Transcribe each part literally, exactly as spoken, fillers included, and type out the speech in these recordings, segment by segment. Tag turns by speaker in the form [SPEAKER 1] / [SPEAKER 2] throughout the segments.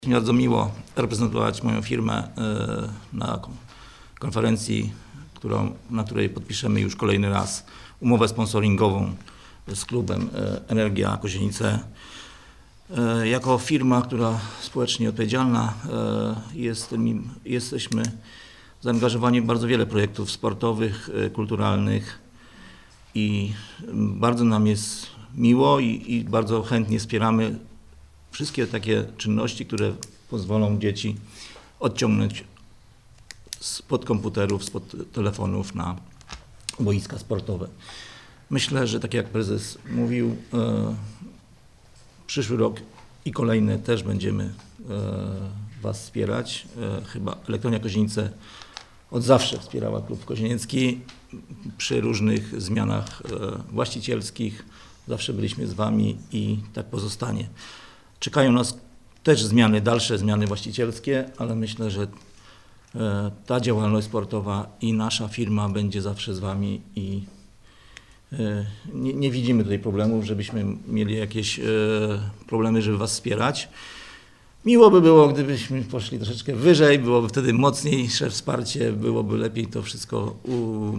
[SPEAKER 1] Mi bardzo miło reprezentować moją firmę na konferencji, którą, na której podpiszemy już kolejny raz umowę sponsoringową z klubem Energia Kozienice. Jako firma, która społecznie odpowiedzialna, jest, jesteśmy zaangażowani w bardzo wiele projektów sportowych, kulturalnych i bardzo nam jest miło i, i bardzo chętnie wspieramy wszystkie takie czynności, które pozwolą dzieci odciągnąć spod komputerów, spod telefonów na boiska sportowe. Myślę, że tak jak prezes mówił, e, przyszły rok i kolejne też będziemy e, Was wspierać. E, chyba Elektronia Kozienice od zawsze wspierała klub kozieniecki przy różnych zmianach e, właścicielskich. Zawsze byliśmy z Wami i tak pozostanie. Czekają nas też zmiany, dalsze zmiany właścicielskie, ale myślę, że ta działalność sportowa i nasza firma będzie zawsze z Wami i nie, nie widzimy tutaj problemów, żebyśmy mieli jakieś problemy, żeby Was wspierać. Miło by było, gdybyśmy poszli troszeczkę wyżej, byłoby wtedy mocniejsze wsparcie, byłoby lepiej to wszystko u,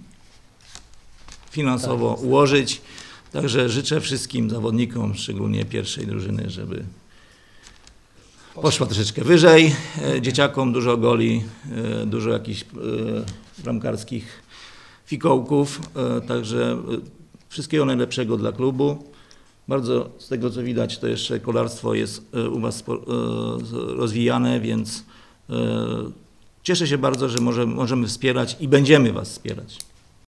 [SPEAKER 1] finansowo ułożyć. Także życzę wszystkim zawodnikom, szczególnie pierwszej drużyny, żeby poszła troszeczkę wyżej. Dzieciakom dużo goli, dużo jakichś bramkarskich fikołków. Także wszystkiego najlepszego dla klubu. Bardzo z tego, co widać, to jeszcze kolarstwo jest u Was rozwijane, więc cieszę się bardzo, że może, możemy wspierać i będziemy Was wspierać.